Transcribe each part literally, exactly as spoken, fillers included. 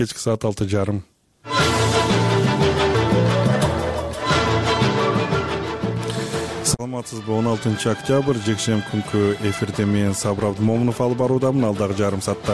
кечки саат алты жарым. Саламатсызбы? он алтынчы октябрь жекшемби күнкү эфирде мен Сабыр Абдымомунов алып баруудамын. Алдагы жарым саатта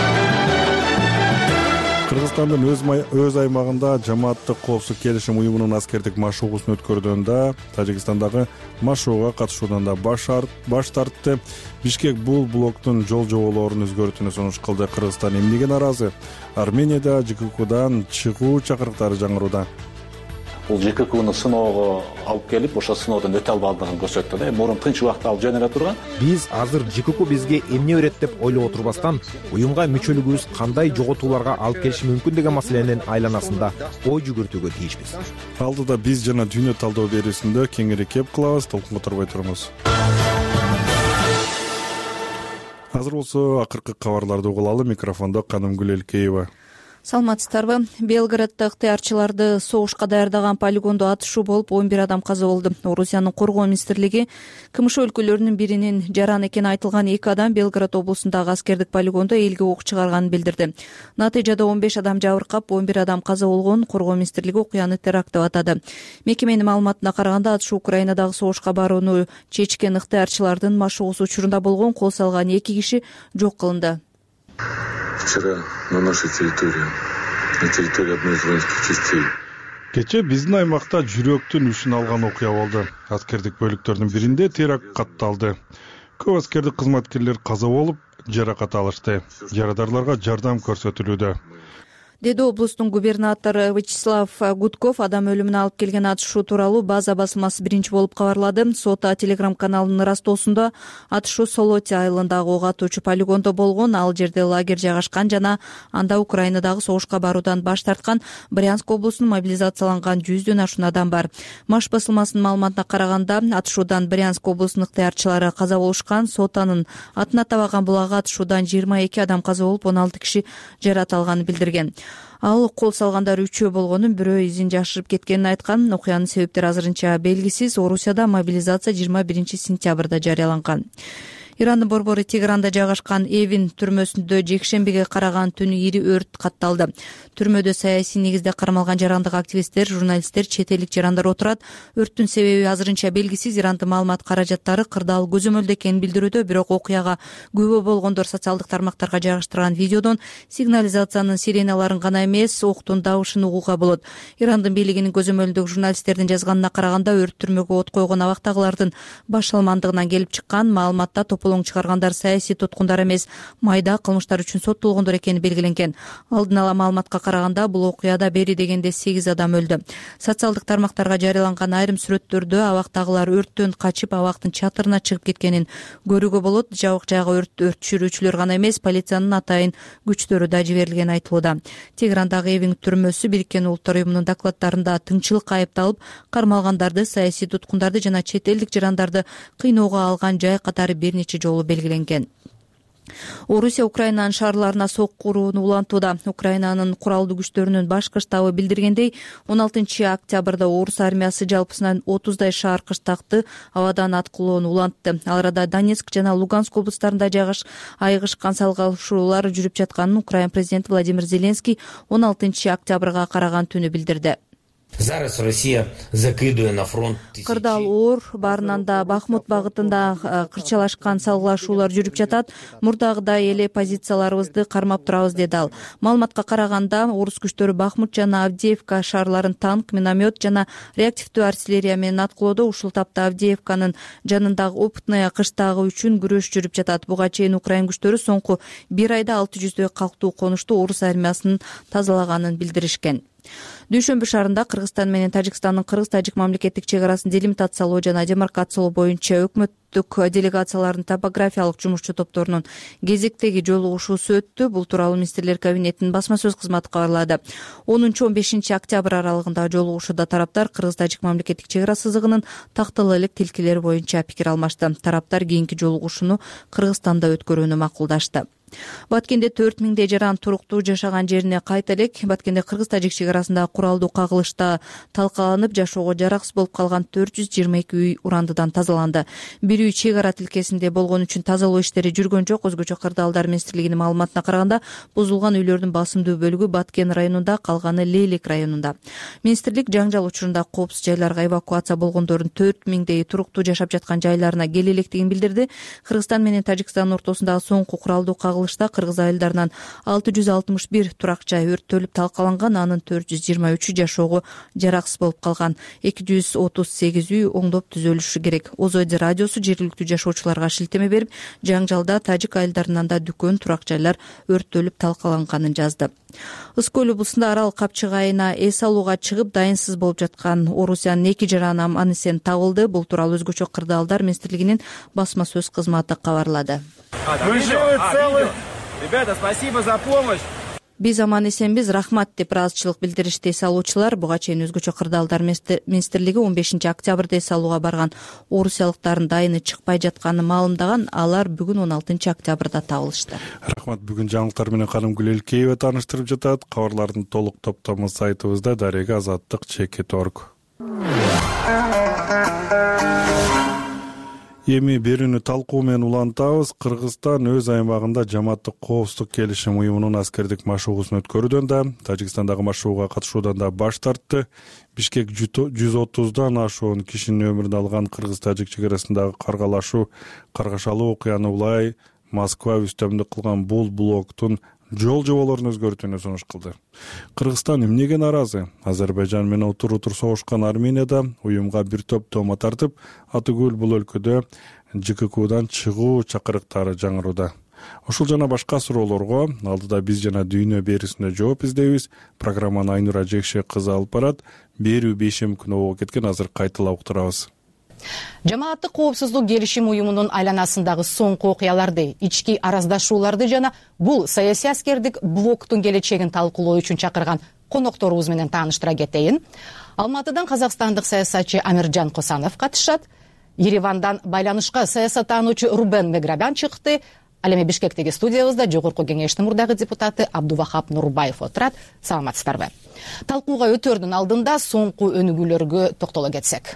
Кыргызстандын өз аймагында жамааттык коопсуздук келишим уюмунун аскердик машыгуусун өткөргөндө Тажикстандагы машыгууга катышуудан да баш тартты. Бишкек бул блоктун жол жоболорун өзгөртүүнү сунуш кылды. Кыргызстан эмнеге нааразы? Арменияда ЖККдан чыгуу чакырыктары жаңырууда. Бул ЖККны сыноого алып келип, ошо сыноодон өтө албадыгын көрсөттү да. Мурун тынч убакта алып жөнөлө турган. Биз азыр ЖКК бизге эмне берет деп ойлоп отурбастан, уюмга мүчөлүгүбүз кандай жоготууларга алып келиши мүмкүн деген маселенин айланасында ой жүгүртүүгө тийишпиз. Алдыда биз жана дүйнө талдоо берүүсүндө кеңири кеп кылабыз. Толкунга турбай туруңуз. Азыр болсо акыркы кабарларды угулалы. Микрофондо Канымгүл Элкеева. Саламатсыздарбы? Белградда ыктыярчыларды согушка даярдаган полигондо атышуу болуп он бир адам каза болду. Орусиянын коргоо министрлиги КМШ өлкөлөрүнүн биринин жаран экени айтылган эки адам Белград облусундагы аскердик полигондо элге ок чыгарганын билдирди. Натыйжада он беш адам жабыркап, он бир адам каза болгон. Коргоо министрлиги окуяны теракт деп атады. Мекеменин маалыматына караганда, атышуу Украинадагы согушка барууну чечкен ыктыярчылардын машыгуусу учурунда болгон. Кол салган эки киши жок кылынды. Вчера на нашей территории, на территории одной из воинских частей. Кече биздин аймакта жүрөктүн үшүн алган окуя болду. Аскердик бөлүктөрдүн биринде теракт катталды. Көп аскердик кызматкерлер каза болуп, жаракат алышты. Жарадарларга жардам көрсөтүлүүдө, деди облустун губернатору Вячеслав Гудков. Адам өлүмүнө алып келген атышуу тууралуу База басылмасы биринчи болуп кабарлады. Сота телеграм каналынын ырастоосунда атышуу Солоти айылындагы ок атуучу полигондо болгон. Ал жерде лагерь жайгашкан жана анда Украинадагы согушка баруудан баш тарткан Брянск облусунун мобилизацияланган жүздөн ашуун адам бар. Маш басылмасынын маалыматына караганда, атышуудан Брянск облусунун ыктыярчылары каза болушкан. Сотанын атын атабаган булагы атышуудан жыйырма эки адам каза болуп, он алты киши жаракат алганын билдирген. Ал кол салгандар үчөө болгонун, бирөө изин жашырып кеткенин айткан. Окуянын себептери азырынча белгисиз. Орусияда мобилизация жыйырма биринчи сентябрда жарыяланган. Ирандын борбору Тегеранда жайгашкан Эвин түрмөсүндө жекшембиге караган түнү ири өрт катталды. Түрмөдө саясий негизде кармалган жарандык активисттер, журналисттер, чет элдик жарандар отурат. Өрттүн себеби азырынча белгисиз. Ирандын маалымат каражаттары кырдаал көзөмөлдө экенин билдирүүдө, бирок окуяга күбө болгондор социалдык тармактарга жайгаштырган видеодон сигнализациянын сиреналарын гана эмес, октун дабышын угууга болот. Ирандын бийлигинин көзөмөлүндөгү журналисттердин жазганына караганда, өрт түрмөгө от койгон абактагылардын баш алмандыгынан келип чыккан. Маалыматта тополоң чыгаргандар саясий туткундар эмес, майда кылмыштар үчүн соттолгондор экени белгиленген. Алдын ала маалыматка караганда, бул окуяда бери дегенде сегиз адам өлдү. Социалдык тармактарга жарыяланган айрым сүрөттөрдө абактагылар өрттөн качып, абактын чатырына чыгып кеткенин көрүүгө болот. Жабык жайга өрт өчүрүүчүлөр гана эмес, полициянын атайын күчтөрү да жиберилгени айтылууда. Тегерандагы Эвин түрмөсү Бириккен Улуттар уюмунун докладдарында тыңчылыкка айыпталып, кармалгандарды, саясий туткундарды жана чет элдик жарандарды кыйноого алган жай катары бир нече жолу белгиленген. Орусия Украинанын шаарларына сокку урууну улантууда. Украинанын куралдуу күчтөрүнүн башкы штабы билдиргендей, он алтынчы октябрда орус армиясы жалпысынан отуздай шаар кыштакты абадан аткылоону улантты. Ал арада Донецк жана Луганск облустарында жайгаш айыгышкан салгылашуулар жүрүп жатканын Украин президенти Владимир Зеленский он алтынчы октябрга караган түнү билдирди. Зараз Россия закидывая на фронт. Кырдаал оор, баарынан да Бахмут багытында кырчалашкан салгылашуулар жүрүп жатат. Мурдагыдай эле позицияларыбызды кармап турабыз, деди ал. Маалыматка караганда, орус күчтөрү Бахмут жана Авдеевка шаарларын танк, миномет жана реактивдүү артиллерия менен аткылоодо. Ушул тапта Авдеевканын жанындагы опытная кыштагы үчүн күрөш жүрүп жатат. Буга чейин Украин күчтөрү соңку бир айда алты жүздөй калктуу конушту орус армиясынын тазалаганын билдиришкен. Дүйшөмбү шаарында Кыргызстан менен Тажикстандын Кыргыз-Тажик мамлекеттик чек арасын делимитациялоо жана демаркациялоо боюнча өкмөттүк делегациялардын топографиялык жумушчу топторунун кезектеги жолугушуусу өттү. Бул тууралуу министрлер кабинетинин басма сөз кызматы кабарлады. онунчу он бешинчи октябрь аралыгындагы жолугушууда тараптар Кыргыз-Тажик мамлекеттик чек ара сызыгынын тактала элек тилкелери боюнча пикир алмашты. Тараптар кийинки жолугушууну Кыргызстанда өткөрүүнү макулдашты. Баткенде төрт миңдей жаран туруктуу жашаган жерине кайта элек Баткенде кыргыз-тажик чек арасындагы куралдуу кагылышта талкаланып жашоого жараксыз болуп калган төрт жүз жыйырма эки үй урандыдан тазаланды. Бир үй чек ара тилкесинде болгон үчүн тазалоо иштери жүргөн жок. Өзгөчө кырдаалдар министрлигинин маалыматына караганда бузулган үйлөрдүн басымдуу бөлүгү Баткен районунда, калганы Лейлек районунда. Министрлик жаңжал учурунда коопсуз жайларга эвакуация болгондордун төрт миңдей туруктуу жашап жаткан жайларына келе электигин билдирди. Кыргызстан менен Тажикстандын ортосундагы соңку куралдуу кагылышта кыргыз айылдарынан алты жүз алтымыш бир турак жай өрттөлүп талкаланган, анын төрт жүз жыйырма үчү жашоого жараксыз болуп калган. эки жүз отуз сегиз үй оңдоп түзөлүшү керек. Озойди радиосу жергиликтүү жашоочуларга шилтеме берип, жаңжалда тажик айылдарынан да дүкөн, турак жайлар өрттөлүп талкаланганын жазды. Ысык көл облусунда арал капчык айына эс алууга чыгып дайынсыз болуп жаткан Орусиянын эки жараны аман эсен табылды. Бул тууралуу өзгөчө кырдаалдар министрлигинин басма сөз кызматы кабарлады. Вы живы, целы? Ребята, спасибо за помощь. Биз аман эсенбиз, рахмат деп ыраазычылык билдиришти эс алуучулар. Буга чейин өзгөчө кырдаалдар министрлиги он бешинчи октябрда эс алууга барган орусиялыктардын дайыны чыкпай жатканын маалымдаган. Алар бүгүн он алтынчы октябрда табылышты. Рахмат. Бүгүн жаңылыктар менен Канымгүл Элкеева тааныштырып жатат. Кабарлардын толук топтому сайтыбызда дарега азаттык чекит точка орг. Эми берүүнү талкуу менен улантабыз. Кыргызстан өз аймагында жамааттык коопсуздук келишим уюмунун аскердик машыгуусун өткөрүүдөн да, Тажикстандагы машыгууга катышуудан да баш тартты. Бишкек жүз отуздан ашуун кишинин өмүрүн алган кыргыз-тажик чек арасындагы каргалашуу, каргашалуу окуяны улай Москва үстөмдүк кылган бул блоктун жол жоболорун өзгөртүүнү сунуш кылды. Кыргызстан эмнеге нааразы? Азербайжан менен утур-утур согушкан Арменияда уюмга бир топ тома тартып, атүгүл бул өлкөдө ЖККдан чыгуу чакырыктары жаңырууда. Ушул жана башка суроолорго алдыда биз жана дүйнө берүүсүндө жооп издейбиз. Программаны Айнура Жекше кызы алып барат. Берүү бейшем күнү болуп кеткен, азыр кайталап уктурабыз. Жамааттык коопсуздук келишим уюмунун айланасындагы соңку окуяларды, ички араздашууларды жана бул саясий аскердик блоктун келечегин талкуулоо үчүн чакырган конокторубуз менен тааныштыра кетейин. Алматыдан казакстандык саясатчы Амиржан Косанов катышат. Еревандан байланышка саясаттануучу Рубен Меграбян чыкты. Ал эми Бишкектеги студиябызда жогорку кеңештин мурдагы депутаты Абдувахап Нурбаев отурат. Саламатсыздарбы? Талкууга өтөрдүн алдында соңку өнүгүүлөргө токтоло кетсек.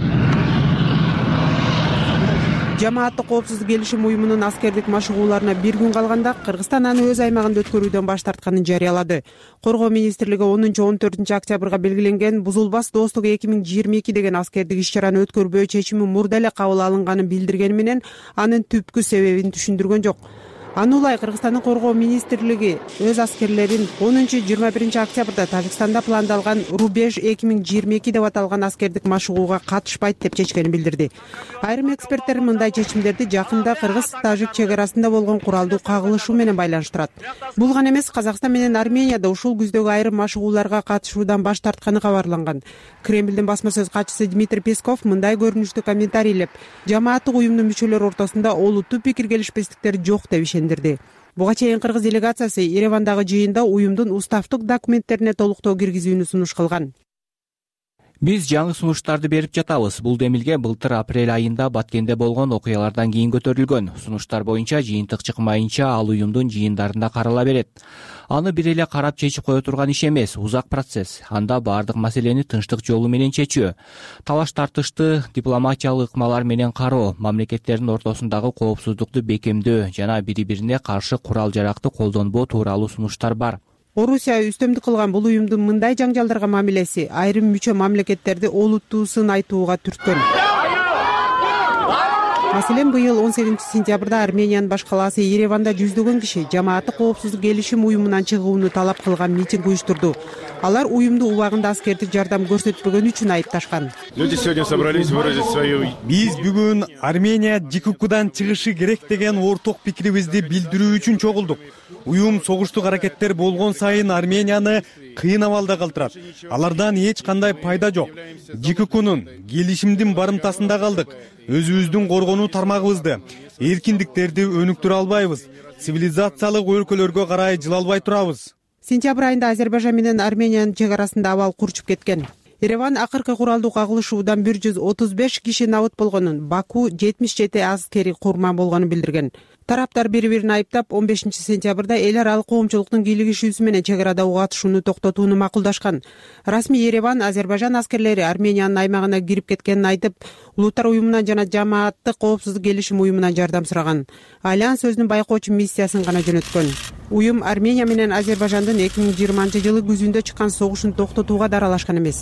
Жамааттык коопсуздук келишим уюмунун аскердик машыгууларына бир күн калганда Кыргызстан аны өз аймагында өткөрүүдөн баш тартканын жарыялады. Коргоо министрлиги онунчу он төртүнчү октябрга белгиленген бузулбас достук эки миң жыйырма эки деген аскердик иш-чараны өткөрбөө чечими мурда эле кабыл алынганын билдиргени менен анын түпкү себебин түшүндүргөн жок. Аны улай Кыргызстандын коргоо министрлиги өз аскерлерин онунчу жыйырма биринчи октябрда Тажикстанда пландалган Рубеж эки миң жыйырма эки деп аталган аскердик машыгууга катышпайт деп чечкенин билдирди. Айрым эксперттер мындай чечимдерди жакында кыргыз-тажик чек арасында болгон куралдуу кагылышуу менен байланыштырат. Бул гана эмес, Казакстан менен Арменияда ушул күздөгү айрым машыгууларга катышуудан баш тартканы кабарланган. Кремлдин басма сөз катчысы Дмитрий Песков мындай көрүнүштүү комментарийлеп, жамааттык уюмдун мүчөлөрү ортосунда олуттуу пикир келишпестиктер жок деп ишендирди. Буга чейин кыргыз делегациясы Еревандагы жыйында уюмдун уставдык документтерине толуктоо киргизүүнү сунуш кылган. Биз жаңы сунуштарды берип жатабыз. Бул демилге былтыр апрель айында Баткенде болгон окуялардан кийин көтөрүлгөн. Сунуштар боюнча жыйынтык чыкмайынча ал уюмдун жыйындарында карала берет. Аны бир эле карап чечип кое турган иш эмес, узак процесс. Анда баардык маселени тынчтык жолу менен чечүү, талаш тартышты дипломатиялык ыкмалар менен кароо, мамлекеттердин ортосундагы коопсуздукту бекемдөө жана бири-бирине каршы курал жаракты колдонбоо тууралуу сунуштар бар. Орусия үстөмдүк кылган бул уюмдун мындай жаңжалдарга мамилеси айрым мүчө мамлекеттерди олуттуусын айтууга түрткөн. Маселен, быйыл он сегизинчи сентябрда Армениянын баш калаасы Ереванда жүздөгөн киши жамааттык коопсуздук келишим уюмунан чыгууну талап кылган митинг уюштурду. Алар уюмду убагында аскердик жардам көрсөтпөгөн үчүн айыпташкан. Люди сегодня собрались выразить свою... Биз бүгүн Армения ЖККдан чыгышы керек деген орток пикирибизди билдирүү үчүн чогулдук. Уюм согуштук аракеттер болгон сайын Арменияны кыйын абалда калтырат. Алардан эч кандай пайда жок. ЖККнун келишимдин барымтасында калдык. Өзүбүздүн коргонуу тармагыбызды, эркиндиктерди өнүктүрө албайбыз. Цивилизациялык өлкөлөргө карай жылалбай турабыз. Сентябрь айында Азербайжан менен Армениянын чек арасында абал курчуп кеткен. Ереван акыркы куралдуу кагылышуудан бир жүз отуз беш киши набыт болгонун, Баку жетимиш жети аскери курман болгонун билдирген. тараптар бири бирин айыптап он бешинчи сентябрда эл аралык коомчулуктун кийлигишүүсү менен чек арадагы катышууну токтотууну макулдашкан. Расмий Ереван Азербайжан аскерлери Армениянын аймагына кирип кеткенин айтып, улуттар уюмунан жана жамааттык коопсуздук келишим уюмунан жардам сураган. Альянс өзүнүн байкоочу миссиясын гана жөнөткөн. Уюм Армения менен Азербайжандын эки миң жыйырманчы жылы күзүндө чыккан согушун токтотууга да аралашкан эмес.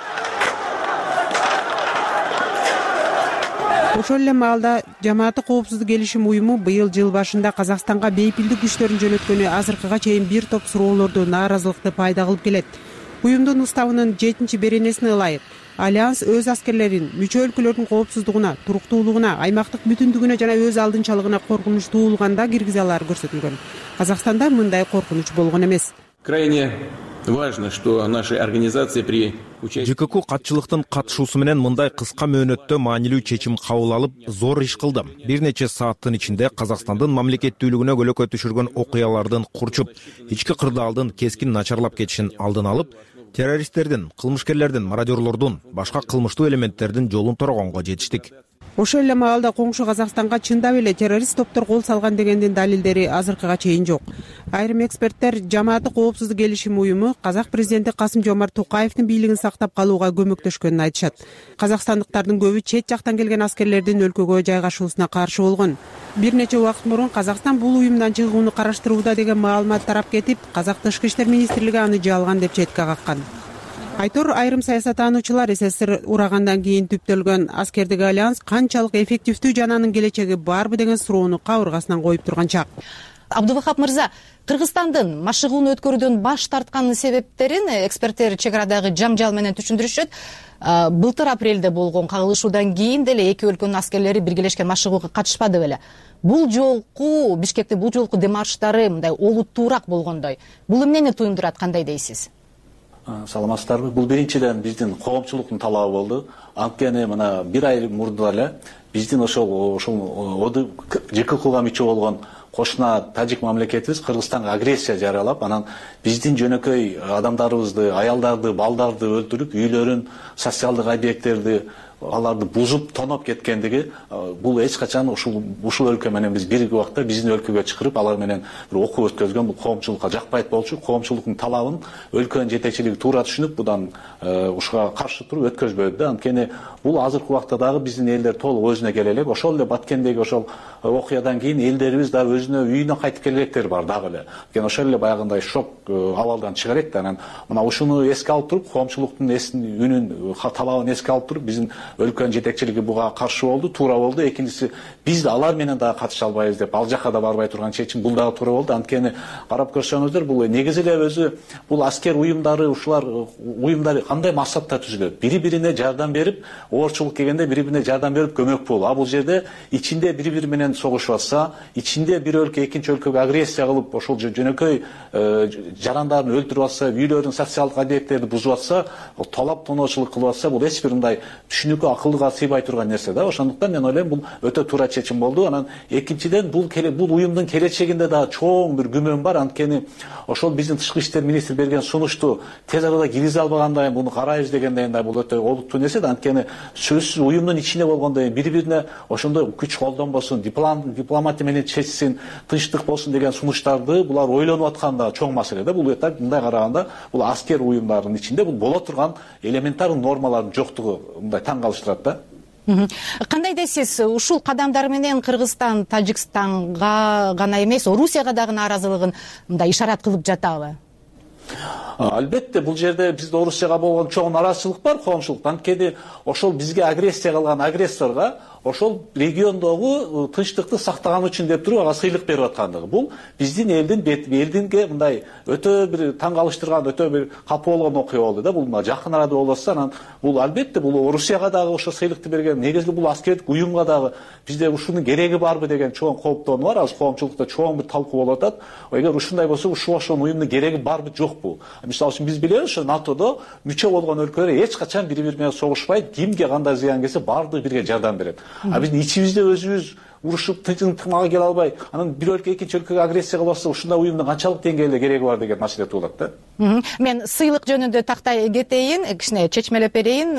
Ошол эле маалда жамааттык коопсуздук келишим уюму быйыл жыл башында Казакстанга бейпилдик күчтөрүн жөнөткөнү азыркыга чейин бир топ суроолорду, нааразылыкты пайда кылып келет. Уюмдун уставынын жетинчи беренесине ылайык Альянс өз аскерлерин мүчө өлкөлөрдүн коопсуздугуна, туруктуулугуна, аймактык бүтүндүгүнө жана өз алдынчалыгына коркунуч туулганда киргизе алары көрсөтүлгөн. Казакстанда мындай коркунуч болгон эмес. Крайне важно, что наши организации при ЖКК катчылыктын катышуусу менен мындай кыска мөөнөттө маанилүү чечим кабыл алып, зор иш кылды. Бир нече сааттын ичинде Казакстандын мамлекеттүүлүгүнө көлөкө түшүргөн окуялардын курчуп, ички кырдаалдын кескин начарлап кетишин алдын алып, террористтердин, кылмышкерлердин, мародерлордун, башка кылмыштуу элементтердин жолун торогонго жетиштик. Ошол эле маалда коңшу Казакстанга чындап эле террорист топтор кол салган дегендин далилдери азыркыга чейин жок. Айрым эксперттер жамааттык коопсуздук келишим уюму Казак президенти Касым-Жомарт Токаевдин бийлигин сактап калууга көмөктөшкөнүн айтышат. Казакстандыктардын көбү чет жактан келген аскерлердин өлкөгө жайгашуусуна каршы болгон. Бир нече убакыт мурун Казакстан бул уюмдан чыгууну караштырууда деген маалымат тарап кетип, Казак Тышкы иштер министрлиги аны жалган деп четке каккан. Айтор айрым саясаттануучулар СССР урагандан кийин түптөлгөн аскердик альянс канчалык эффективдүү жана анын келечеги барбы деген суроону кабыргасынан коюп турган чак. Абдувахап мырза, Кыргызстандын машыгууну өткөрүүдөн баш тарткан себептерин эксперттер чек арадагы жаңжал менен түшүндүрүшөт. Былтыр апрелде болгон кагылышуудан кийин деле эки өлкөнүн аскерлери биргелешкен машыгууга катышпады беле. Бул жолку Бишкекте бул жолку демарштары мындай олуттуураак болгондой. Бул эмнени туюндурат, кандай дейсиз? Саламатсыздарбы? Бул биринчиден биздин коомчулуктун талабы болду. Анткени мына бир ай мурда эле биздин ошол ошол ЖККга мүчө болгон кошуна тажик мамлекетибиз Кыргызстанга агрессия жарыялап, анан биздин жөнөкөй адамдарыбызды, аялдарды, балдарды өлтүрүп, үйлөрүн, социалдык объекттерди аларды бузуп, тоноп кеткендиги, бул эч качан ушул ушул өлкө менен биз бир убакта биздин өлкөгө чакырып, алар менен бир окуу өткөзгөн бул коомчулукка жакпайт болчу. Коомчулуктун талабын өлкөнүн жетекчилиги туура түшүнүп, будан ушуга каршы туруп өткөзбөдү да. Анткени бул азыркы убакта дагы биздин элдер толук өзүнө келе элек. Ошол эле Баткендеги ошол окуядан кийин элдерибиз дагы өзүнө үйүнө кайтып келе электер бар дагы эле. Анткени ошол эле баягындай шок абалдан чыга элек да. Анан мына ушуну эске алып туруп, коомчулуктун эсин, үнүн, талабын эске алып туруп, биздин өлкөнүн жетекчилиги буга каршы болду, туура болду. Экинчиси, биз алар менен дагы катыша албайбыз деп, ал жака да барбай турган чечим бул дагы туура болду. Анткени карап көрсөңүздөр, бул негизи эле өзү бул аскер уюмдары, ушулар уюмдары кандай максатта түзүлөт? Бири-бирине жардам берип, оорчулук келгенде бири-бирине жардам берип көмөк болуу. А бул жерде ичинде бири-бири менен согушуп атса, ичинде бир өлкө экинчи өлкөгө агрессия кылып, ошол жөнөкөй жарандарын өлтүрүп атса, үйлөрүн, социалдык объекттерди бузуп атса, талап тоноочулук кылып атса, бул эч бир мындай түшүнүккө, акылга сыйбай турган нерсе да. Ошондуктан мен ойлойм, бул өтө туура чечим болду. Анан экинчиден бул бул уюмдун келечегинде дагы чоң бир күмөн бар. Анткени ошол биздин тышкы иштер министри берген сунушту тез арада киргизе албагандай, муну карайбыз дегенден да бул өтө олуттуу нерсе да. Анткени сөзсүз уюмдун ичинде болгондон кийин бири-бирине ошондой күч колдонбосун, дипломатия менен чечсин, тынчтык болсун деген сунуштарды булар ойлонуп атканда чоң маселе да. Бул мындай караганда бул аскер уюмдарынын ичинде бул боло турган элементар нормалардын жоктугу мындай таң калыштырат да. Кандай дейсиз, ушул кадамдар менен Кыргызстан Тажикстанга гана эмес, Орусияга дагы нааразылыгын мындай ишарат кылып жатабы? Албетте, бул жерде бизде Орусияга болгон чоң нааразычылык бар, коомчулуктан. Анткени ошол бизге агрессия кылган агрессорго ошол региондогу тынчтыкты сактаган үчүн деп туруп ага сыйлык берип аткандыгы. Бул биздин элдин элдинге мындай өтө бир таң калыштырган, өтө бир капа болгон окуя болду да. Бул жакын арада болуп атса, анан бул албетте бул Орусияга дагы ошо сыйлыкты берген, негизи бул аскердик уюмга дагы бизде ушунун кереги барбы деген чоң кооптонуу бар. Азыр коомчулукта чоң бир талкуу болуп атат. Эгер ушундай болсо, ушул ошол уюмдун кереги барбы жокпу? Мисалы үчүн биз билебиз, ошо натодо мүчө болгон өлкөлөр эч качан бири-бири менен согушпайт, кимге кандай зыян келсе баардыгы бирге жардам берет. А биздин ичибизде өзүбүз урушуп тынчтыкка келе албай анан бир өлкө экинчи өлкөгө агрессияга барса ушундай уюмдун канчалык деңгээлде кереги бар деген маселе туулат да. Мен сыйлык жөнүндө тактай кетейин, кичине чечмелеп берейин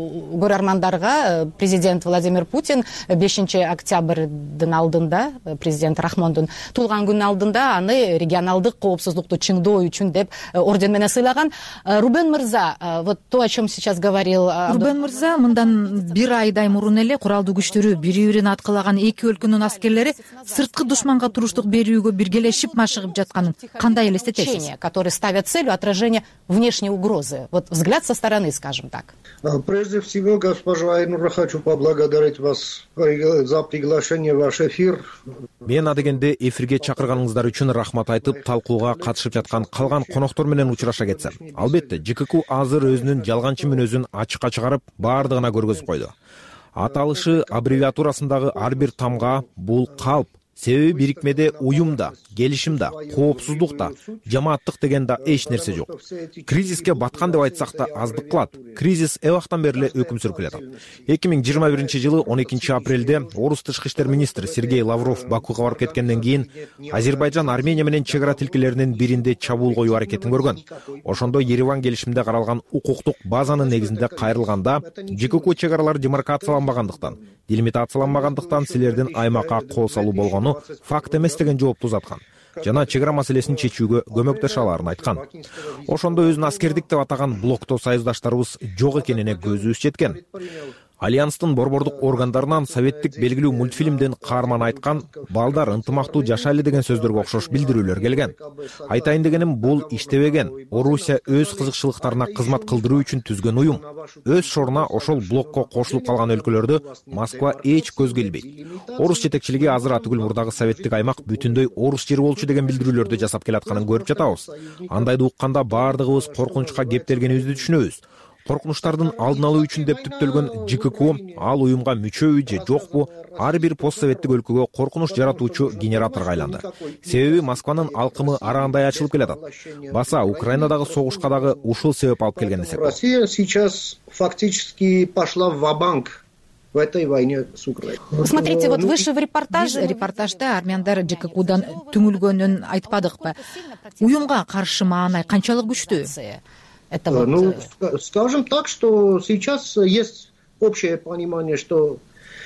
көрөрмандарга. Президент Владимир Путин бешинчи октябрдын алдында, президент Рахмондун туулган күнүнүн алдында аны регионалдык коопсуздукту чыңдоо үчүн деп орден менен сыйлаган. Рубен мырза, вот то, о чем сейчас говорил Рубен мырза, мындан бир айдай мурун эле куралдуу күчтөрү бири-бирин аткылаган эки өлкөнүн аскерлери сырткы душманга туруштук берүүгө биргелешип машыгып жатканын кандай элестетесиз? Которые ставят целью отражения внешней угрозы. Вот взгляд со стороны, скажем так. Прежде всего, госпожа Айнура, хочу поблагодарить вас за приглашение в ваш эфир. Мен адегенде эфирге чакырганыңыздар үчүн рахмат айтып, талкууга катышып жаткан калган коноктор менен учураша кетсем. Албетте, ЖКК азыр өзүнүн жалганчы мүнөзүн ачыкка чыгарып, баардыгына көргөзүп койду. Аталышы аббревиатурасындагы ар бир тамга бул калп. Себеби бирикмеде уюмда, келишимде, коопсуздукта, жамааттык деген да эч нерсе жок. Кризиске баткан деп айтсак да аздык кылат. Кризис эбактан бери эле өкүм сүрүп келатат. эки миң жыйырма биринчи жылы он экинчи апрелде орус тышкы иштер министри Сергей Лавров Бакуга барып кеткенден кийин Азербайжан Армения менен чек ара тилкелеринин биринде чабуул коюу аракетин көргөн. Ошондо Ереван келишимде каралган укуктук базанын негизинде кайрылганда ЖКК чек аралары демаркацияланбагандыктан, делимитацияланбагандыктан силердин аймакка кол салуу болгону факт эмес деген жоопту узаткан жана чек ара маселесин чечүүгө көмөктөшө аларын айткан. Ошондо өзүн аскердик деп атаган блокто союздаштарыбыз жок экенине көзүбүз жеткен. Альянстын борбордук органдарынан советтик белгилүү мультфильмден каарман айткан балдар ынтымактуу жашайлы деген сөздөргө окшош билдирүүлөр келген. Айтайын дегеним, бул иштебеген. Орусия өз кызыкчылыктарына кызмат кылдыруу үчүн түзгөн уюм. Өз шоруна ошол блокко кошулуп калган өлкөлөрдү Москва эч көзгө илбейт. Орус жетекчилиги азыр атүгүл мурдагы советтик аймак бүтүндөй орус жери болчу деген билдирүүлөрдү жасап келатканын көрүп жатабыз. Андайды укканда баардыгыбыз коркунучка кептелгенибизди түшүнөбүз. Коркунучтардын алдын алуу үчүн деп түптөлгөн ЖКК ал уюмга мүчөбү же жокпу, ар бир постсоветтик өлкөгө коркунуч жаратуучу генераторго айланды. Себеби Москванын алкымы арагандай ачылып келатат. Баса Украинадагы согушка дагы ушул себеп алып келген десек. Россия сейчас фактически пошла ва-банк в этой войне с Украиной. Смотрите, вот выше в репортаже репортажда армяндар ЖККдан түңүлгөнүн айтпадыкпы? Уюмга каршы маанай канчалык күчтүү? Это вот... Ну, скажем так, что сейчас есть общее понимание, что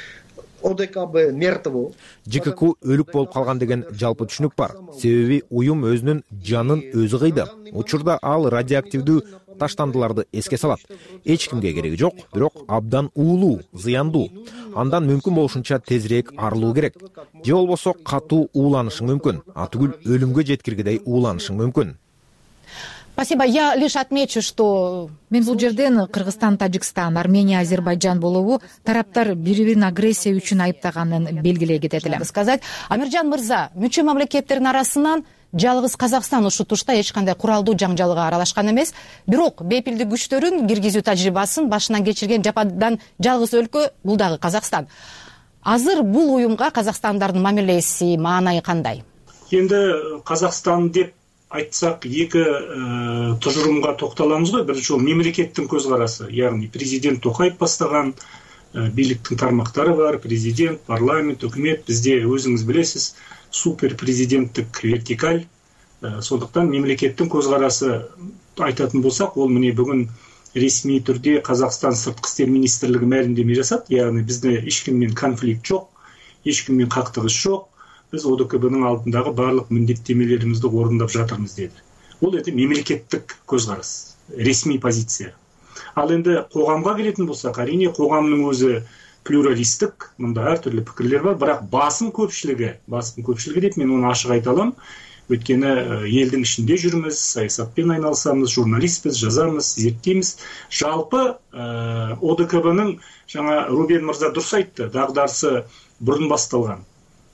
ОДКБ мертво. ЖКК өлүк болуп калган деген жалпы түшүнүк бар. Себеби уюм өзүнүн жанын өзү кыйды. Учурда ал радиоактивдүү таштандыларды эске салат. Эч кимге кереги жок, бирок абдан уулуу, зыяндуу. Андан мүмкүн болушунча тезирээк арылуу керек. Же болбосо катуу ууланышың мүмкүн, атүгүл өлүмгө жеткиргидей ууланышың мүмкүн. Спасибо. Я лишь отмечу, что мен бул жерден Кыргызстан, Тажикстан, Армения, Азербайджан болобу тараптар бири-бирин агрессия үчүн айыптаганын белгилей кетет элем. Сказать, Амиржан мырза, мүчө мамлекеттердин арасынан жалгыз Казакстан ушул тушта эч кандай куралдуу жаңжалга аралашкан эмес. Бирок бепилдик күчтөрүн киргизүү тажрыйбасын башынан кечирген жападан жалгыз өлкө бул дагы Казакстан. Азыр бул уюмга казакстандардын мамилеси, маанайы кандай? Енді Казакстан деп айтсақ, екі ә, тұжырымға тоқталамыз ғой. Бірінші ол мемлекеттің көзқарасы, яғни президент Тоқаев бастаған ә, биліктің тармақтары бар, президент, парламент, үкімет, бізде өзіңіз білесіз, супер президенттік вертикаль. Ә, сондықтан мемлекеттің көзқарасы айтатын болсақ, ол міне бүгін ресми түрде Қазақстан сыртқы істер министрлігі мәлімдеме жасады, яғни бізде ешкіммен конфликт жоқ, ешкіммен қақтығыс жоқ. Біз ОДКБ-ның алдындағы барлық міндеттемелерімізді орындап жатырмыз деді. Ол это мемлекеттік көзқарас, ресми позиция. Ал енді қоғамға келетін болсақ, әрине қоғамның өзі плюралистік, мұнда әртүрлі пікірлер бар, бірақ басым көпшілігі, басым көпшілігі деп мен оны ашық айта аламын. Өйткені елдің ішінде жүрміз, саясатпен айналысамыз, журналистпіз, жазамыз, зерттейміз. Жалпы ОДКБ-ның, жаңа Рубен мырза дұрыс айтты, дағдарысы бұрын басталған.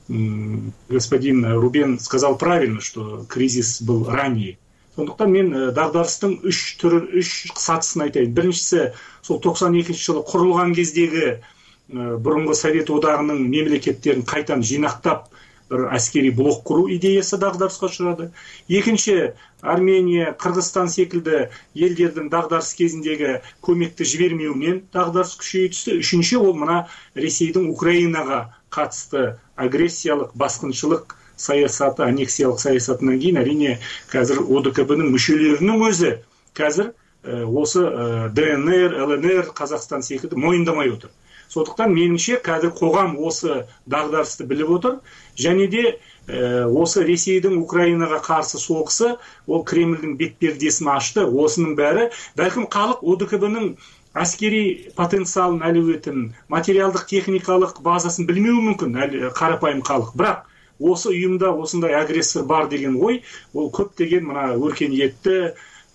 Господин Рубен сказал правильно, что кризис был ранее. Сондықтан мен дағдарыстың үш түрін, үш сатысын айтайын. Біріншісі, сол тоқсан екінші жылы құрылған кездегі бұрынғы Совет одағының мемлекеттерін қайтан жинақтап, бір әскери блок құру идеясы дағдарысқа ұшырады. Екінші, Армения, Қырғызстан секілді елдердің дағдарыс кезіндегі көмекті жібермеуінен дағдарыс күшейе түсті. Үшінші, ол мына Ресейдің Украинаға қатысты агрессиялық басқыншылық саясаты, аннексиялық саясатынан кейін әрине қазір о дэ ка бэ-нің мүшелерінің өзі қазір осы дэ эн эр, эл эн эр, Қазақстан секілді мойындамай отыр. Сондықтан меніңше қазір қоғам осы дағдарысты біліп отыр, және де осы Ресейдің Украинаға қарсы соғысы ол Кремльдің бетпердесін ашты. Осының бәрі бәлкім халық о дэ ка бэ-нің әскери потенциалын, әлеуетін, материалдық техникалық базасын білмеуі мүмкін қарапайым халық. Бірақ осы ұйымда осындай агрессор бар деген ой, ол көптеген мына өркениетті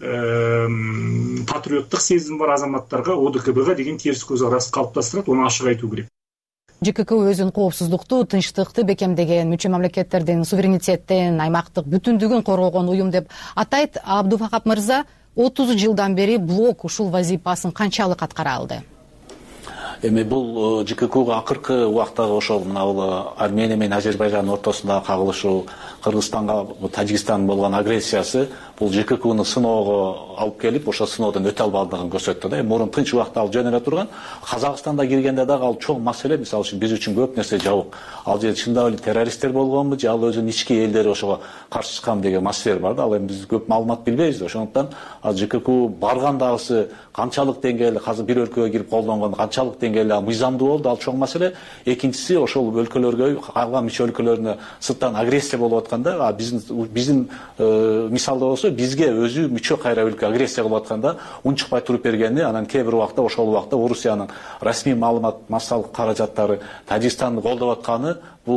патриоттық сезім бар азаматтарға о дэ ка бэ-ға деген теріс көзқарас қалыптастырады, оны ашық айту керек. жэ ка ка өзүн коопсуздукту, тынчтыкты бекемдеген, мүчө мамлекеттердин суверенитеттин, аймактык бүтүндүгүн коргогон уюм деп атайт. Абдувахап мырза отуз жылдан бери блок ушул вазифасын канчалык аткара алды? Эми бул жэ ка ка акыркы убактагы ошол мына Армения менен Азербайжандын ортосундагы кагылышуу, Кыргызстанга, Тажикстандын болгон агрессиясы бул жэ ка каны сыноого алып келип, ошол сыноодон өтө албаганын көрсөттү да. Мурун тынч убакта ал жөн эле турган. Казакстанда киргенде дагы ал чоң маселе, мисалы үчүн биз үчүн көп нерсе жабык. Ал жерде чындап эле террористтер болгонбу, же ал өзүнүн ички элдери ошого каршы чыккан деген маселелер бар да. Ал эми биз көп маалымат билбейбиз. Ошондуктан ал жэ ка ка баргандагысы канчалык деңгээлде азыр бир өлкөгө кирип колдонгон, канчалык деңгээлде мыйзамдуу болду, ал чоң маселе. Экинчиси ошол өлкөлөргө, калган мүчө өлкөлөрүнө сырттан агрессия болуп атканда, биздин биздин мисалда болсо бизге өзү мүчө кайра өлкө агрессия кылып атканда унчукпай туруп бергени, анан кээ бир убакта ошол убакта Орусиянын расмий маалымат массалык каражаттары Тажикстанды колдоп атканы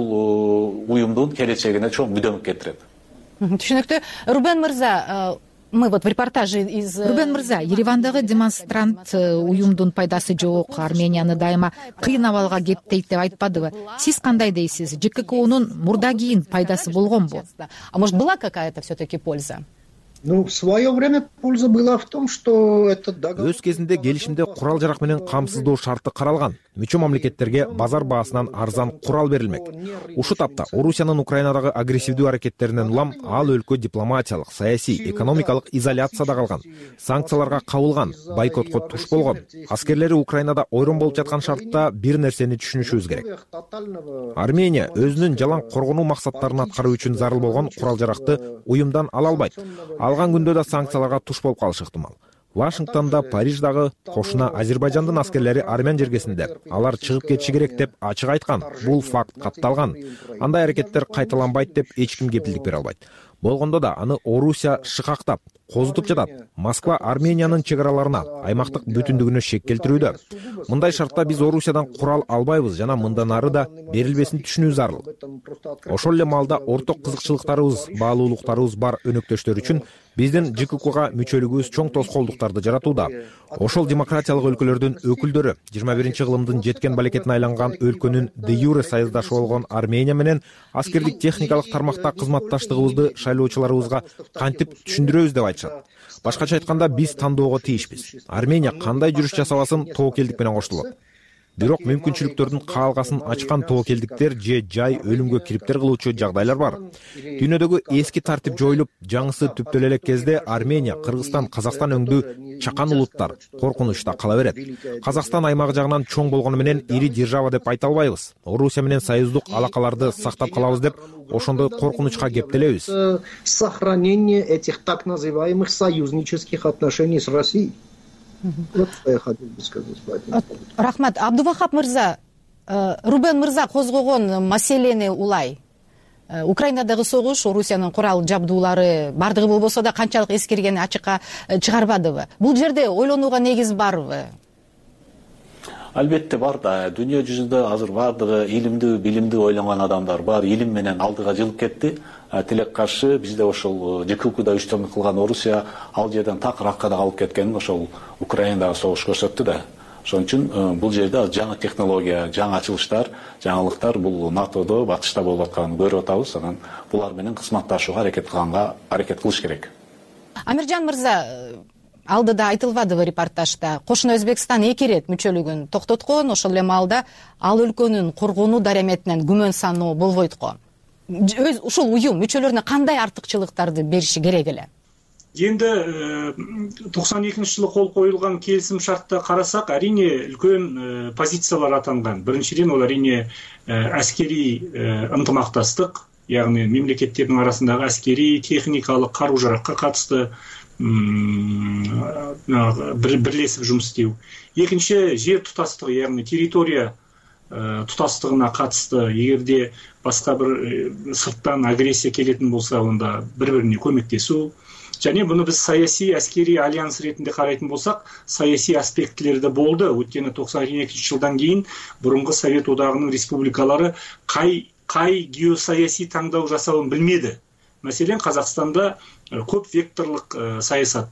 бул уюмдун келечегине чоң мүдөн келтирет. Түшүнүктүү. Рубен мырза, мы вот в репортаже из... Рубен мырза, Еревандагы демонстрант уюмдун пайдасы жок, Арменияны дайыма кыйын абалга кептейт деп айтпадыбы? Сиз кандай дейсиз? жэ ка канын мурда кийин пайдасы болгонбу? А может, была какая-то все-таки польза? Ну, в свое время польза была в том, что этот договор... Өз кезинде келишимде курал жарак менен камсыздоо шарты каралган. Мүчө мамлекеттерге базар баасынан арзан курал берилмек. Ушу тапта Орусиянын Украинадагы агрессивдүү аракеттеринен улам ал өлкө дипломатиялык, саясий, экономикалык изоляцияда калган, санкцияларга кабылган, бойкотко туш болгон. Аскерлери Украинада ойрон болуп жаткан шартта бир нерсени түшүнүшүбүз керек. Армения өзүнүн жалаң коргонуу максаттарын аткаруу үчүн зарыл болгон курал жаракты уюмдан ала албайт. Алган күндө да санкцияларга туш болуп калышы ыктымал. Вашингтонда, Париждагы кошуна Азербайжандын аскерлери армян жергесинде алар чыгып кетиши керек деп ачык айткан. Бул факт катталган. Андай аракеттер кайталанбайт деп эч ким кепилдик бере албайт. Болгондо да аны Орусия шыкактап, козутуп жатат. Москва Армениянын чек араларына, аймактык бүтүндүгүнө шек келтирүүдө. Мындай шартта биз Орусиядан курал албайбыз жана мындан ары да берилбесин түшүнүү зарыл. Ошол эле маалда орток кызыкчылыктарыбыз, баалуулуктарыбыз бар өнөктөштөр үчүн биздин жэ ка кага мүчөлүгүбүз чоң тоскоолдуктарды жаратууда. Ошол демократиялык өлкөлөрдүн өкүлдөрү жыйырма биринчи кылымдын жеткен балекетине айланган өлкөнүн де юре союздашы болгон Армения менен аскердик техникалык тармакта кызматташтыгыбызды шайлоочуларыбызга кантип түшүндүрөбүз деп айтышат. Башкача айтканда биз тандоого тийишпиз. Армения кандай жүрүш жасабасын тобокелдик менен коштолот. Бирок мүмкүнчүлүктөрдүн каалгасын ачкан тобокелдиктер же жай өлүмгө кириптер кылуучу жагдайлар бар. Дүйнөдөгү эски тартип жоюлуп, жаңысы түптөлө элек кезде Армения, Кыргызстан, Казакстан өңдүү чакан улуттар коркунучта кала берет. Казакстан аймагы жагынан чоң болгону менен ири держава деп айта албайбыз. Орусия менен союздук алакаларды сактап калабыз деп ошондой коркунучка кептелебиз. Сохранение этих так называемых союзнических отношений с Россией. Вот что я хотел бы сказать. Рахмат. Абдувахап мырза, Рубен мырза козгогон маселени улай. Украинадагы согуш, Орусиянын курал жабдуулары бардыгы болбосо да канчалык эскергени ачыкка чыгарбадыбы? Бул жерде ойлонууга негиз барбы? Албетте бар да. Дүйнө жүзүндө азыр бардыгы илимдүү, билимдүү ойлонгон адамдар бар. Илим менен алдыга жылып кетти. Тилек каршы бизде ошол жэ ка када үстөмдүк кылган Орусия ал жерден так раккада калып кеткенин ошол Украинадагы согуш көрсөттү да. Ошон үчүн бул жерде жаңы технология, жаңы ачылыштар, жаңылыктар бул НАТОдо, батышта болуп атканын көрүп атабыз. Анан булар менен кызматташууга аракет кылганга аракет кылыш керек. Амиржан мырза, алдыда айтылбадыбы репортажда, кошуна Өзбекстан эки ирет мүчөлүгүн токтоткон, ошол эле маалда ал өлкөнүн коргонуу дараметинен күмөн саноо болбойт го. Өз ушул уюм мүчөлөрүнө кандай артыкчылыктарды бериши керек эле? енді токсон экинчи жылы кол коюлган келісім шартта карасак, әрине үлкен позициялар атанган. Биринчиден ол әрине әскери ынтымактастык, яғни мемлекеттердің арасындағы әскери, техникалық, қару-жараққа қатысты бірлесіп жұмыс істеу. Екінші, жер тұтастығы, яғни территория тұтастығына қатысты, егерде басқа бір сырттан агрессия келетін болса, онда бір-біріне көмектесу. Және бұны біз саяси әскери альянс ретінде қарайтын болсақ, саяси аспектілерді болды. Өйткені токсон экинчи жылдан кейін бұрынғы Совет одағының республикалары қай қай геосаяси таңдау жасауын білмеді. Мәселен, Қазақстанда көп векторлық саясат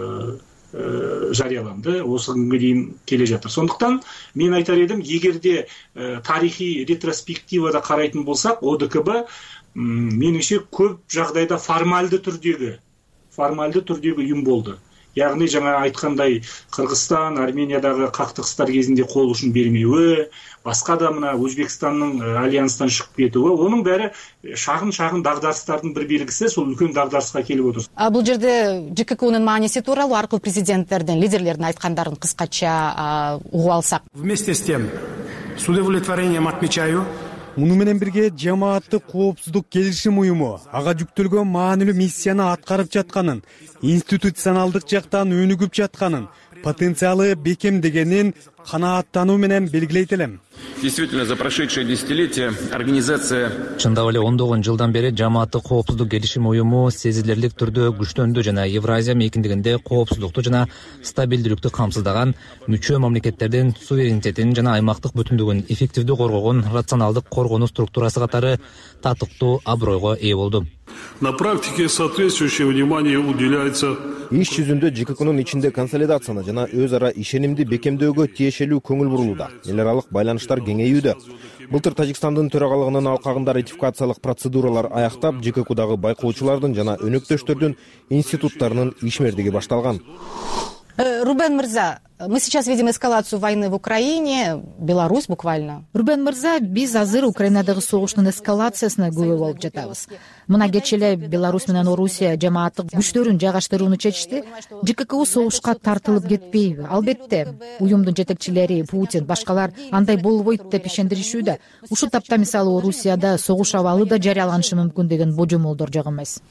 жарияланды, осы күнге дейін келе жатыр. Сондықтан мен айтар едім, егерде тарихи ретроспективада қарайтын болсақ, О Д К Б меніңше көп жағдайда формальды түрдегі формальды түрдегі ұйым болды. Яғни жаңа айтқандай Қырғызстан, Армениядағы қақтығыстар кезінде қол ұшын бермеуі, басқа да мына Өзбекстанның альянстан шығып кетуі, оның бәрі шағын-шағын дағдарыстардың бір белгісі, сол үлкен дағдарысқа келіп отыр. Бұл жерде Ж К К Нің маңызы туралы арқылы президенттерден, лидерлердің айтқандарын қысқаша ұғып алсақ. Вместе с тем, с удовлетворением отмечаю, муну менен бирге жамааттык коопсуздук келишим уюму ага жүктөлгөн маанилүү миссияны аткарып жатканын, институционалдык жактан өнүгүп жатканын, потенциалы бекемдегенин канааттануу менен белгилейт элем. Действительно, за прошедшее десятилетие организация чындап эле ондогон жылдан бери жамааттык коопсуздук келишим уюму сезилерлик түрдө күчтөндү жана Евразия мейкиндигинде коопсуздукту жана стабилдүүлүктү камсыздаган, мүчө мамлекеттердин суверенитетин жана аймактык бүтүндүгүн эффективдүү коргогон рационалдык коргонуу структурасы катары татыктуу абройго ээ болду. На практике соответствующее внимание уделяется. Иш жүзүндө Ж К Кнын ичинде консолидацияны жана өз ара ишенимди бекемдөөгө тиешелүү көңүл бурулууда. Эл аралык байланыштар кеңейүүдө. Былтыр Тажикстандын төрагалыгынын алкагында ратификациялык процедуралар аяктап, Ж К Кдагы байкоочулардын жана өнөктөштөрдүн институттарынын ишмердиги башталган. Рубен Мырза, мы сейчас видим эскалацию войны в Украине, Беларусь буквально. Рубен Мырза, биз азыр Украинадагы согуштун эскалациясына күбө болуп жатабыз. Мына кечээ эле Беларусь менен Орусия жамааттык күчтөрүн жайгаштырууну чечти. Ж К К согушка тартылып кетпейби? Албетте, уюмдун жетекчилери, Путин, башкалар андай болбойт деп ишендиришүүдө. Ушул тапта мисалы Орусияда согуш абалы да жарыяланышы мүмкүн деген божомолдор жок эмес.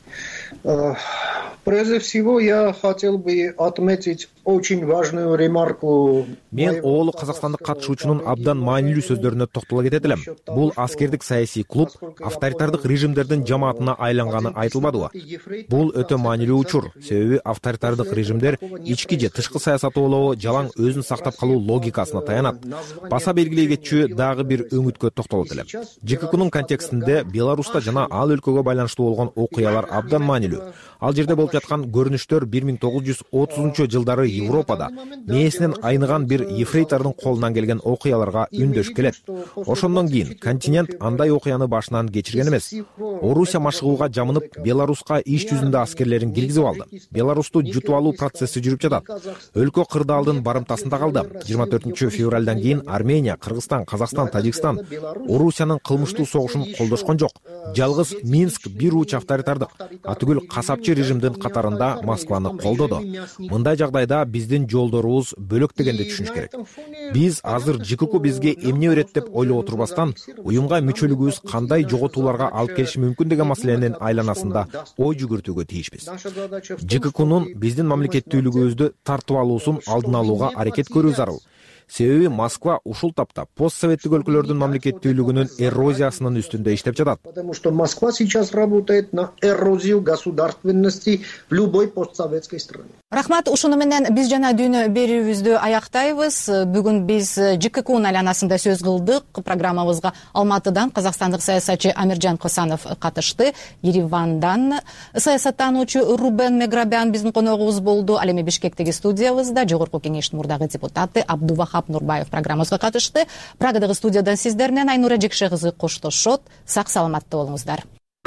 Прежде всего, я хотел бы отметить очень важную ремарку. Мен оолу казакстандык катышуучунун абдан маанилүү сөздөрүнө токтоло кетет элем. Бул аскердик саясий клуб авторитардык режимдердин жамаатына айланганы айтылбадыбы? Бул өтө маанилүү учур, себеби авторитардык режимдер ички же тышкы саясат оолоо жалаң өзүн сактап калуу логикасына таянат. Баса белгилей кетчү дагы бир өңүткө токтолот элем. Ж К Кнын контекстинде Беларуста жана ал өлкөгө байланыштуу болгон окуялар абдан маанилүү. Ал жерде болуп жаткан көрүнүштөр бир миң тогуз жүз отузунчу жылдары Европада мээсинен айныган бир ефрейтордун колунан келген окуяларга үндөш келет. Ошондон кийин континент андай окуяны башынан кечирген эмес. Орусия машыгууга жамынып, Беларуска иш жүзүндө аскерлерин киргизип алды. Беларусту жутуп алуу процесси жүрүп жатат. Өлкө кырдаалдын барымтасында калды. жыйырма төртүнчү февралдан кийин Армения, Кыргызстан, Казакстан, Тажикстан Орусиянын кылмыштуу согушун колдошкон жок. Жалгыз Минск бир уч авторитардык, атүгүл касапчы режимдин катарында Москваны колдоду. Мындай жагдайда биздин жолдорубуз бөлөк дегенди түшүнүш керек. Биз азыр Ж К К бизге эмне өрөт деп ойлоп отурбастан, уюмга мүчөлүгүбүз кандай жоготууларга алып келиши мүмкүн деген маселенин айланасында ой жүгүртүүгө тийишпиз. Ж К Кнын биздин мамлекеттүүлүгүбүздү тартып алуусун алдын алууга аракет көрүү зарыл. Себеби Москва ушул тапта постсоветтик өлкөлөрдүн мамлекеттүүлүгүнүн эрозиясынын үстүндө иштеп жатат. Потому что Москва сейчас работает на эрозию государственности в любой постсоветской стране. Рахмат, ушуну менен биз жана дүйнө берүүбүздү аяктайбыз. Бүгүн биз Ж К Кнын айланасында сөз кылдык. Программабызга Алматыдан казакстандык саясатчы Амиржан Косанов катышты. Еревандан саясаттануучу Рубен Меграбян биздин коногубуз болду. Ал эми Бишкектеги студиябызда жогорку кеңештин мурдагы депутаты Абдувахап Нурбаев программабызга катышты. Прагадагы студиядан сиздер менен Айнура Жекше кызы коштошот. Сак саламатта болуңуздар.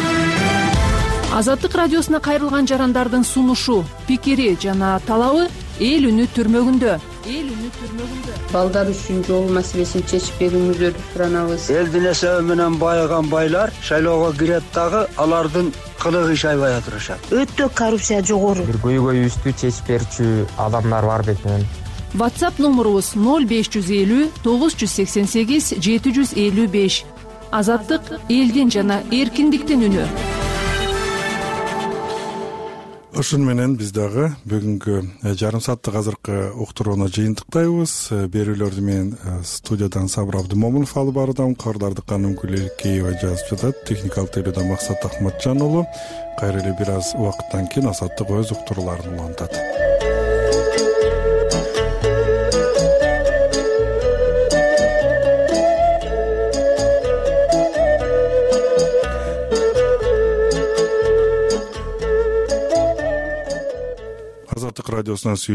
Азаттык радиосуна кайрылган жарандардын сунушу, пикири жана талабы эл үнү түрмөгүндө. балдар үчүн жол маселесин чечип берүүңүздөрдү суранабыз. Элдин эсеби менен байыган байлар шайлоого кирет дагы алардын кылыгы иш аябай турушат. Өтө коррупция жогору. Бир көйгөйүбүздү чечип берчү адамдар бар бетинен. WhatsApp номерубуз ноль беш жүз элүү тогуз жүз сексен сегиз жети жүз элүү беш. Азаттык элдин жана эркиндиктин үнү. Ушун менен биз дагы бүгүнкү жарым сааттык азыркы уктурууну жыйынтыктайбыз. Берүүлөрдү мен студиядан Сабыр Абдымомунов алып бардым. Кардардыкка Нүмкүл Кеева жазып жатат. Техникалык тейлөөдө Максат Ахматжан уулу. Кайра эле бир аз убакыттан кийин Азаттык өз уктурууларын улантат. Азаттык радиосунан